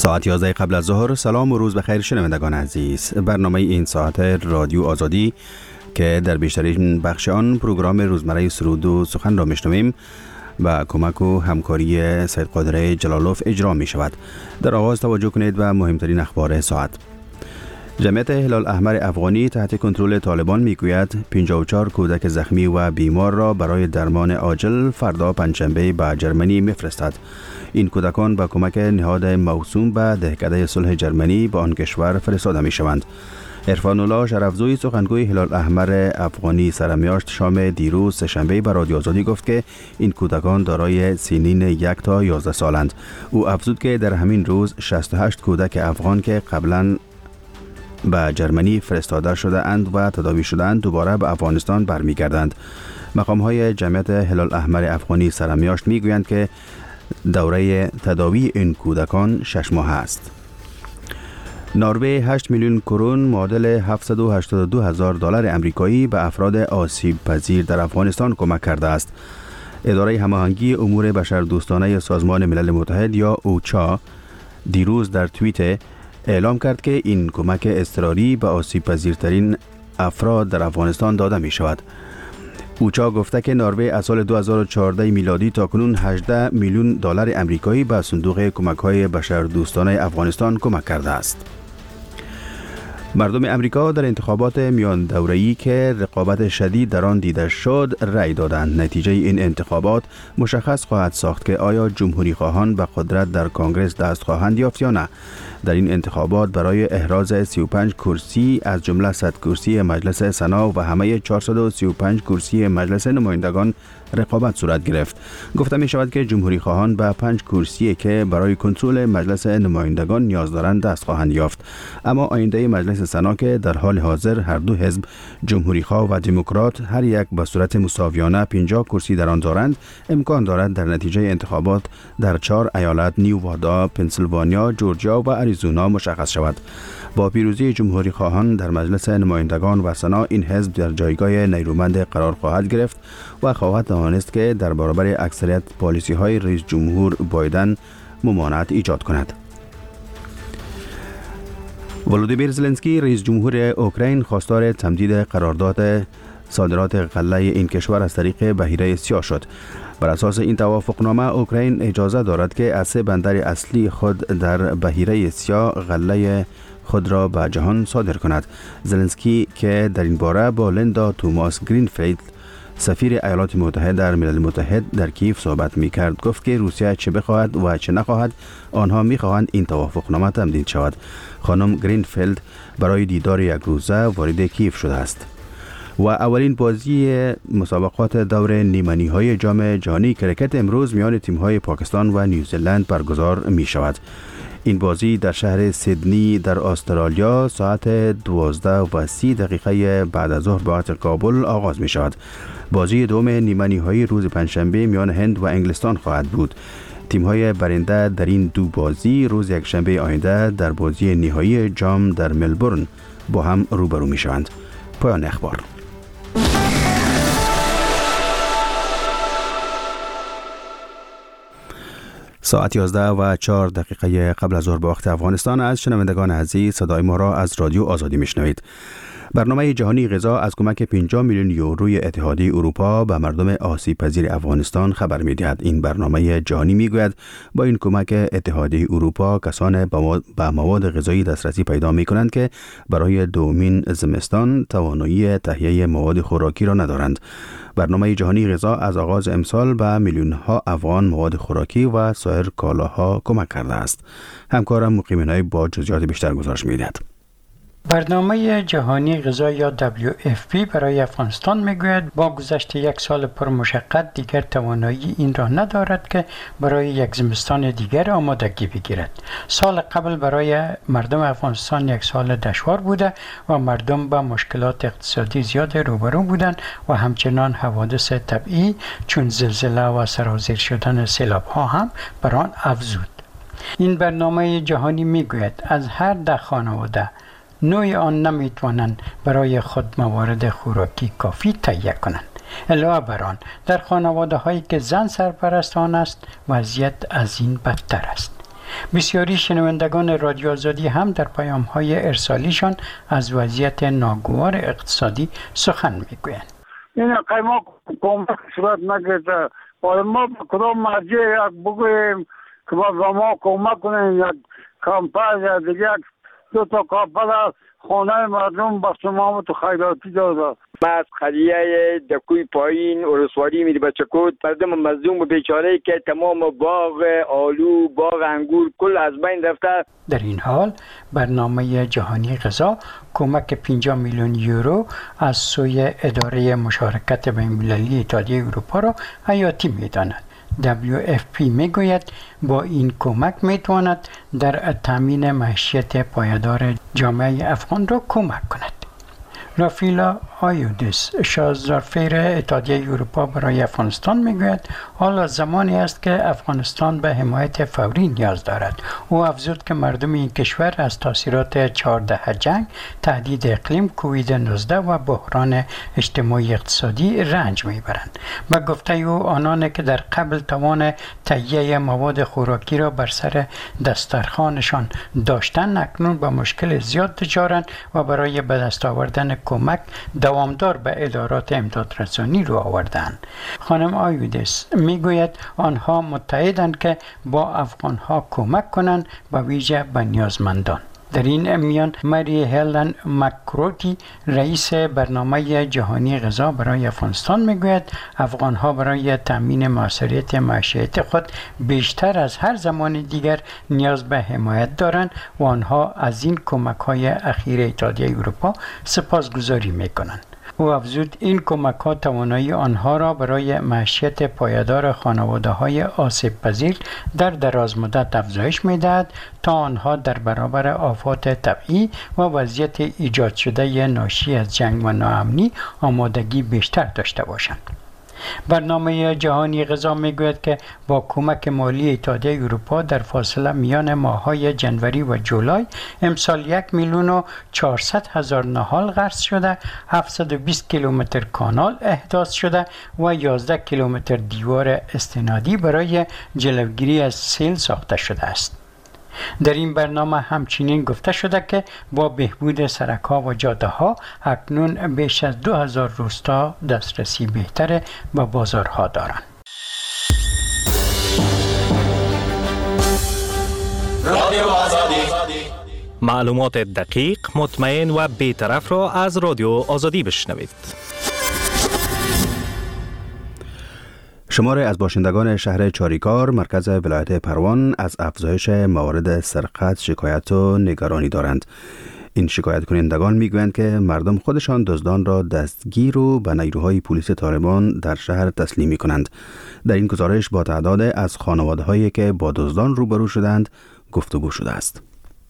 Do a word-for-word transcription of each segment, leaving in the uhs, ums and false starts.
ساعت یازده قبل از ظهر. سلام و روز بخیر شنوندگان عزیز. برنامه این ساعت رادیو آزادی که در بیشترین بخش آن پروگرام روزمره سرود و سخن را میشنویم با کمک و همکاری سید قادر جلالوف اجرا می شود. در آغاز توجه کنید و مهمترین اخبار ساعت. جمعیت هلال احمر افغانی تحت کنترل طالبان میگوید پنجاه و چهار کودک زخمی و بیمار را برای درمان عاجل فردا پنجشنبه به جرمنی میفرستد. این کودکان با کمک نهاد موسوم به دهکده صلح جرمنی به آن کشور فرستاده می شوند. عرفان الله شرفزوی سخنگوی هلال احمر افغانی سرمیاشت شام دیروز سه‌شنبه به رادیو آزادی گفت که این کودکان دارای سنین یک تا یازده سالند. او افزود که در همین روز شصت و هشت کودک افغان که قبلا به جرمنی فرستاده شده اند و تداوی شده اند دوباره به افغانستان برمیگردند. مقام های جمعیت هلال احمر افغانی سرمیاشت میگویند که دوره تداوی این کودکان شش ماه است. نروژ هشت میلیون کرون معادل هفتصد و هشتاد و دو هزار دلار آمریکایی به افراد آسیب پذیر در افغانستان کمک کرده است. اداره هماهنگی امور بشردوستانه سازمان ملل متحد یا اوچا دیروز در توییت اعلام کرد که این کمک اضطراری به آسیب پذیرترین افراد در افغانستان داده می شود. اوچا گفته که نروژ از سال دو هزار و چهارده میلادی تا کنون هجده میلیون دلار آمریکایی به صندوق کمک‌های بشردوستانه افغانستان کمک کرده است. مردم امریکا در انتخابات میان دوره‌ای که رقابت شدید در آن دیده شد رأی دادند. نتیجه این انتخابات مشخص خواهد ساخت که آیا جمهوری خواهان به قدرت در کنگره دست خواهند یافت یا نه. در این انتخابات برای احراز سی و پنج کرسی از جمله صد کرسی مجلس سنا و همه چهارصد و سی و پنج کرسی مجلس نمایندگان رقابت صورت گرفت. گفته می شود که جمهوری خواهان به پنج کرسی که برای کنترل مجلس نمایندگان نیاز دارند دست خواهند یافت. اما آینده مجلس سنا که در حال حاضر هر دو حزب جمهوری خواه و دموکرات هر یک به صورت مساویانه پنجاه کرسی در آن دارند، امکان دارد در نتیجه انتخابات در چهار ایالت نیووادا، پنسیلوانیا، جورجیا و اریزونا مشخص شود. با پیروزی جمهوری خواهان در مجلس نمایندگان و سنا این حزب در جایگاه نیرومند قرار خواهد گرفت و خواهد توانست که در برابر اکثریت پالیسی های رئیس جمهور بایدن ممانعت ایجاد کند. ولودیمیر زلنسکی رئیس جمهور اوکراین خواستار تمدید قرارداد صادرات غله این کشور از طریق بحیره سیاه شد. بر اساس این توافقنامه اوکراین اجازه دارد که از سه بندر اصلی خود در بحیره سیاه غله خود را به جهان صادر کند. زلنسکی که در این باره با لیندا توماس گرینفیلد سفیر ایالات متحده در ملل متحد در کیف صحبت می کرد گفت که روسیه چه بخواهد و چه نخواهد آنها می خواهند این توافقنامه تمدید شود. خانم گرینفیلد برای دیدار یک روزه وارد کیف شده است. و اولین بازی مسابقات دور نیمنی های جام جهانی کرکت امروز میان تیم های پاکستان و نیوزلند برگزار می شود. این بازی در شهر سیدنی در استرالیا ساعت دوازده و سی دقیقه بعد از ظهر به وقت کابل آغاز می شود. بازی دوم نیمنی های روز پنجشنبه میان هند و انگلستان خواهد بود. تیم های برنده در این دو بازی روز یکشنبه آینده در بازی نهایی جام در ملبورن با هم روبرو می شوند. پایان اخبار. ساعت یازده و چهار دقیقه قبل از ظهر به وقت افغانستان از شنوندگان عزیز صدای ما را از رادیو آزادی میشنوید. برنامه جهانی غذا از کمک پنجاه میلیون یوروی اتحادیه اروپا به مردم آسیب پذیر افغانستان خبر می‌دهد. این برنامه جهانی میگوید با این کمک اتحادیه اروپا کسان به مواد غذایی دسترسی پیدا می‌کنند که برای دومین زمستان توانایی تهیه مواد خوراکی را ندارند. برنامه جهانی غذا از آغاز امسال به میلیون‌ها افغان مواد خوراکی و سایر کالاها کمک کرده است. همکارم مقیمینای با جزئیات بیشتر گزارش می‌دهد. برنامه جهانی غذا یا دبلیو اف پی برای افغانستان میگوید با گذشت یک سال پرمشقت دیگر توانایی این را ندارد که برای یک زمستان دیگر آمادگی بگیرد. سال قبل برای مردم افغانستان یک سال دشوار بوده و مردم با مشکلات اقتصادی زیاد روبرو بودند و همچنان حوادث طبیعی چون زلزله و سرازیر شدن سیلاب ها هم بر آن افزود. این برنامه جهانی میگوید از هر ده خانواده نوع آن نمیتوانند برای خود موارد خوراکی کافی تهیه کنند. علاوه بر آن در خانواده هایی که زن سرپرست آن است وضعیت از این بدتر است. بسیاری شنوندگان رادیو آزادی هم در پیام‌های ارسالیشان از وضعیت ناگوار اقتصادی سخن میگویند. این قیمه کمک صورت نگرفته. باید ما کدام مرجع یک بگوییم که با ما کمک کنیم، یک کمپاین یا دیگه دو تا کاپل خانه مردم با سمامت خیراتی داده. از قضیه دکوی پایین ارسواری میری بچه کود مردم مظلوم و بیچاره که تمام باغ آلو، باغ انگور کل از بین رفته. در این حال برنامه جهانی غذا کمک پنجاه میلیون یورو از سوی اداره مشارکت بین‌المللی اتحادیه اروپا را حیاتی می‌داند. دبلیو اف پی میگوید با این کمک میتواند در تامین معیشت پایدار جامعه افغان را کمک کند. رافیلا آیودیس شازدارفیر اتحادیه اروپا برای افغانستان میگوید حالا زمانی است که افغانستان به حمایت فوری نیاز دارد. او افزود که مردم این کشور از تاثیرات چهارده جنگ، تهدید اقلیم، کووید نوزده و بحران اجتماعی اقتصادی رنج میبرند. به گفته او آنان که در قبل توان تهیه مواد خوراکی را بر سر دسترخوانشان داشتند اکنون به مشکل زیاد دچارند و برای به دست آوردن کمک دوامدار به ادارات امدادرسانی رو آوردند. خانم آیودیس میگوید آنها متحدند که با افغانها کمک کنند، به ویژه به نیازمندان. در این میان مری هلن مکروتی رئیس برنامه جهانی غذا برای افغانستان میگوید افغانها برای تامین موثریت معیشت خود بیشتر از هر زمان دیگر نیاز به حمایت دارند و آنها از این کمک‌های اخیر اتحادیه اروپا سپاسگزاری میکنند. او افزود این کمک ها توانایی آنها را برای معیشت پایدار خانواده های آسیب پذیر در دراز مدت افزایش می دهد تا آنها در برابر آفات طبیعی و وضعیت ایجاد شده ناشی از جنگ و ناامنی آمادگی بیشتر داشته باشند. برنامه جهانی غذا میگوید که با کمک مالی اتحادیه اروپا در فاصله میان ماه‌های جنوری و جولای امسال یک میلیون و چهارصد هزار نهال غرس شده، هفتصد و بیست کیلومتر کانال احداث شده و یازده کیلومتر دیوار استنادی برای جلوگیری از سیل ساخته شده است. در این برنامه همچنین گفته شده که با بهبود سرک‌ها و جاده‌ها اکنون بیش از دو هزار روستا دسترسی بهتر به بازارها دارند. رادیو آزادی معلومات دقیق، مطمئن و بی‌طرف را از رادیو آزادی بشنوید. شماری از باشندگان شهر چاریکار مرکز ولایت پروان از افزایش موارد سرقت شکایت و نگرانی دارند. این شکایت کنندگان میگویند که مردم خودشان دزدان را دستگیر و به نیروهای پلیس طالبان در شهر تسلیم می‌کنند. در این گزارش با تعداد از خانواده‌هایی که با دزدان روبرو شدند گفتگو شده است.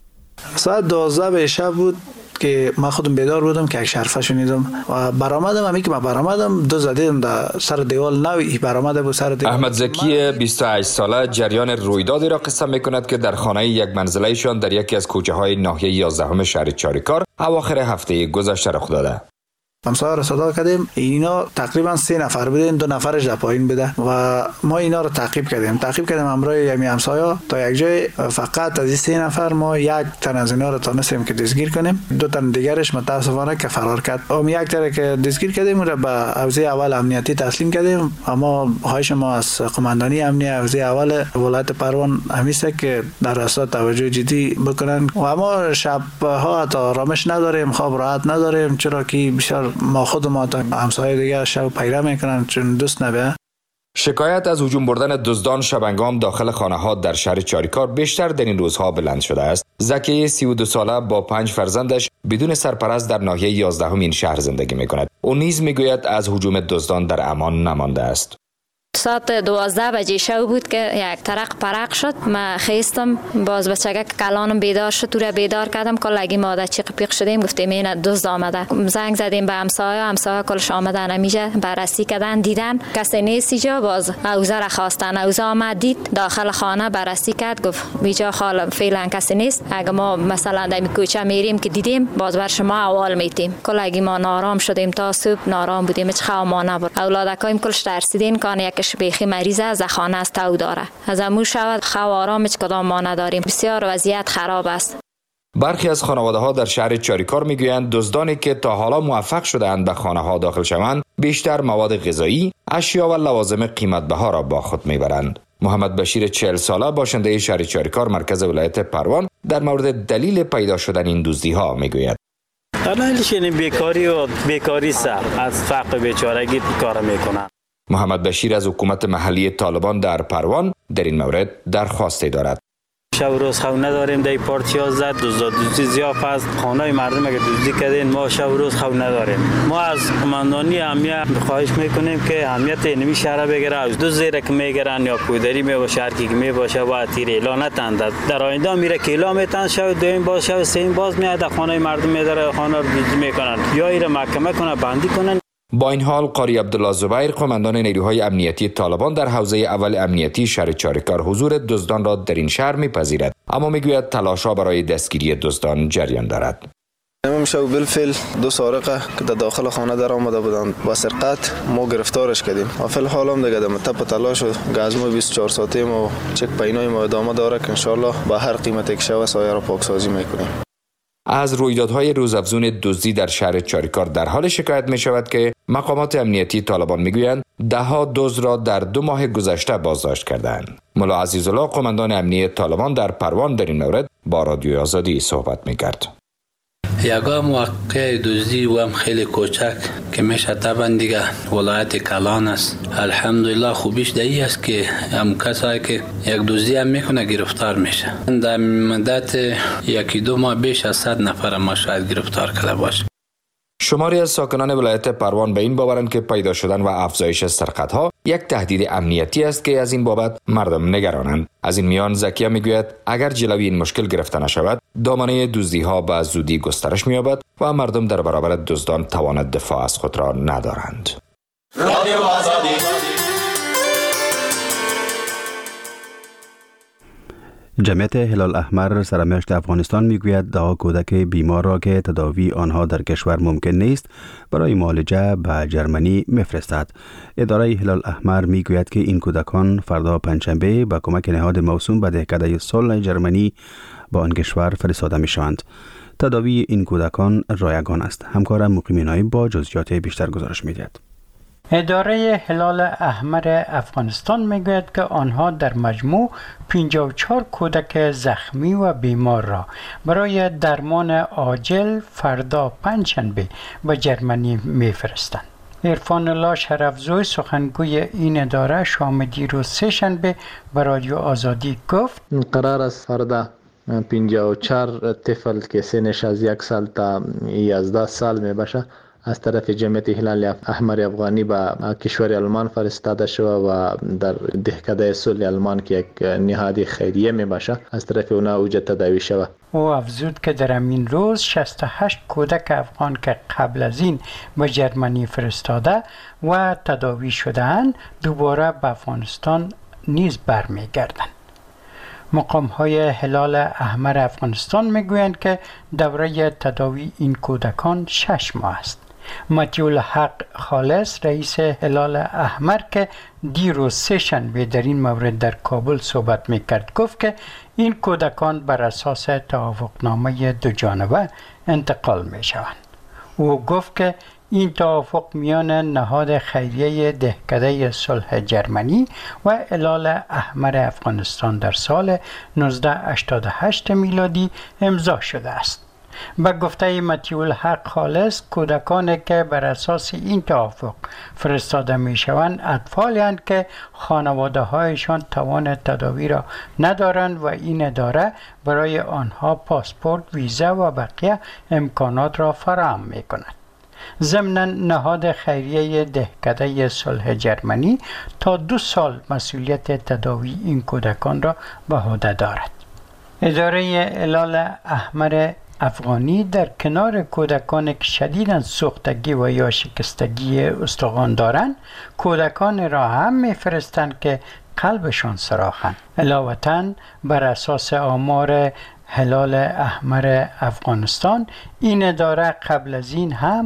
ساعت دوازده به شب بود که من خودم بیدار بودم که یک شرفه شنیدم و برآمدم. همی که من برآمدم دو زدیدم در سر دیوال نوی برآمده بود سر دیوال. احمد زکی بیست و هشت ساله جریان رویدادی را قصه میکند که در خانه یک منزله ایشان در یکی از کوچه های ناحیه یازدهم شهر چاریکار اواخر هفته گذشته رخ داده. همسایه را صدا کردیم، اینا تقریبا سه نفر بودن، دو نفرش در پایین بوده و ما اینا رو تعقیب کردیم تعقیب کردیم همراه یمی همسایه تا یک جای. فقط از این سه نفر ما یک تن از اینا رو تونستیم که دستگیر کنیم، دو تن دیگرش متاسفانه که فرار کرد. اون یک تن که دستگیر کردیم رو به حوزه اول امنیتی تسلیم کردیم. اما خواهش ما از قماندانی امنیتی حوزه اول ولایت پروان همیست که در راستا توجه جدی بکنن و اما شب ها تا آرامش نداریم، خواب راحت نداریم، چرا که بسیار ما خود ما تا همسایه دیگه شب پیدا میکنن چون دوست نبه. شکایت از هجوم بردن دزدان شبانگام داخل خانه ها در شهر چاریکار بیشتر در این روزها بلند شده است. زکی سی و دو ساله با پنج فرزندش بدون سرپرست در ناحیه یازدهم این شهر زندگی میکند. او نیز میگوید از هجوم دزدان در امان نمانده است. ساعت دوازده بجه شب بود که یک ترق پرق شد. من خیستم، باز بچگه کلانم بیدار شد، تو را بیدار کردم که لگی ماده چیق پیق شدیم، گفتیم این دزد آمده. زنگ زدیم به همسایه، همسایه کلش آمدن همیشه بررسی کردن، دیدن کسی نیست اینجا. باز اوزه را خواستن، اوزه آمد دید داخل خانه بررسی کرد، گفت اینجا خال فعلا کسی نیست. اگه ما مثلا در کوچه میریم که دیدیم باز بر شما احوال میدیم. کلگی ما نارام شدیم تا صبح نارام بودیم، هیچ خواب ما نبرد. اولادکایم کلش ترسیدین کان یک کودکش بیخی مریض است، خانه است تو داره. از امو شود خو آرام هیچ کدام ما نداریم. بسیار وضعیت خراب است. برخی از خانواده ها در شهر چاریکار میگویند دزدانی که تا حالا موفق شده‌اند به خانه ها داخل شوند بیشتر مواد غذایی، اشیا و لوازم قیمت بها را با خود میبرند. محمد بشیر چهل ساله باشنده شهر چاریکار مرکز ولایت پروان در مورد دلیل پیدا شدن این دزدی ها میگوید. دلیلش این بیکاری و بیکاری سر از فقر بیچارگی کار میکنن. محمد بشیر از حکومت محلی طالبان در پروان در این مورد درخواستی دارد. شب روز خو نداریم، در پارتیا زد دزد دزدی زیاد است، خانه مردم اگه دزدی کردین ما شب روز خو نداریم. ما از قماندانی امنیت خواهش میکنیم که امنیت اینمی شهر بگیره، از دو زیر که میگیرن یا پودری می باشه هر کی می باشه و تیر اعلان نتند. در آینده میره کیلا میتن شب دویم باز شب سیم باز میاد خانه مردم میذاره خانه رو دزدی میکنن یا ایره محکمه کنه بندی کنن. با این حال قاری عبدالله زبیر قماندان نیروهای امنیتی طالبان در حوزه اول امنیتی شهر چاریکار حضور دزدان را در این شهر میپذیرد، اما میگوید تلاش‌ها برای دستگیری دزدان جریان دارد. امشب بالفعل دو سارقه که در داخل خانه در آمده بودند با سرقت ما گرفتارش کردیم و فی الحال هم دیگه در تپ تلاش و گزم بیست و چهار ساعته ما چک پینای ما ادامه داره که ان شاء الله با هر قیمتی که شود سایه را پاکسازی میکنیم. از رویدادهای روزافزون دزدی در شهر چاریکار در حال شکایت می شود که مقامات امنیتی طالبان می گویند ده ها دزد را در دو ماه گذشته بازداشت کردند. ملا عزیزالله قماندان امنیت طالبان در پروان در این مورد با رادیو آزادی صحبت می کرد. یگا موقع دزدی و هم خیلی کوچک که میشه طبعا دیگه ولایت کلان است. الحمدلله خوبیش دایی است که هم کسایی که یک دزدی هم میکنه گرفتار میشه. در مدت یکی دو ماه بیش از صد نفر ما شاید گرفتار کرده باشه. شماری از ساکنان ولایت پروان به این باورند که پیدا شدن و افزایش سرقت‌ها یک تهدید امنیتی است که از این بابت مردم نگرانند. از این میان زکیه میگوید اگر جلوی این مشکل گرفته نشود دامنه دزدی‌ها به زودی گسترش می‌یابد و مردم در برابر دزدان توان دفاع از خود را ندارند. رادیو آزادی. جمعیت هلال احمر سرمشق افغانستان میگوید ده کودک بیمار را که تداوی آنها در کشور ممکن نیست برای معالجه به جرمنی میفرستد. اداره هلال احمر میگوید که این کودکان فردا پنجشنبه با کمک نهاد موسوم به دهکده صلح جرمنی با آن کشور فرستاده میشوند. تداوی این کودکان رایگان است. همکارم مقیم نایب با جزئیات بیشتر گزارش میدهد. اداره هلال احمر افغانستان میگوید که آنها در مجموع پنجاه و چهار کودک زخمی و بیمار را برای درمان عاجل فردا پنجشنبه به جرمنی میفرستند. عرفان الله شرفزوی سخنگوی این اداره شام دیروز سه شنبه به رادیو آزادی گفت قرار است فردا پنجاه و چهار طفل که سنش از یک سال تا یازده سال می باشه از طرف جمعیت هلال احمر افغانی به کشور آلمان فرستاده شده و در دهکده صلح آلمان که یک نهاد خیریه می باشه از طرف اونا اوجه تداوی شده. او افزود که در همین روز شصت و هشت کودک افغان که قبل از این به جرمنی فرستاده و تداوی شده‌اند دوباره به افغانستان نیز برمیگردند. مقام های هلال احمر افغانستان میگویند که دوره تداوی این کودکان شش ماه است. مطیع حق خالص رئیس هلال احمر که دیروز سه شنبه در این مورد در کابل صحبت میکرد گفت که این کودکان بر اساس توافقنامه دو جانبه انتقال میشوند. او گفت که این توافق میان نهاد خیریه دهکده صلح جرمنی و هلال احمر افغانستان در سال نوزده هشتاد و هشت میلادی امضا شده است. به گفته مطیع الحق خالص کودکانی که بر اساس این توافق فرستاده می شوند اطفالی هستند که خانواده هایشان توان تداوی را ندارند و این اداره برای آنها پاسپورت، ویزا و بقیه امکانات را فراهم می کند. ضمناً نهاد خیریه دهکده صلح جرمنی تا دو سال مسئولیت تداوی این کودکان را به عهده دارد. اداره هلال احمر افغانی در کنار کودکان که شدیداً سوختگی و یا شکستگی استخوان دارند کودکان را هم میفرستند که قلبشان سراخند. علاوتاً بر اساس آمار هلال احمر افغانستان این اداره قبل از این هم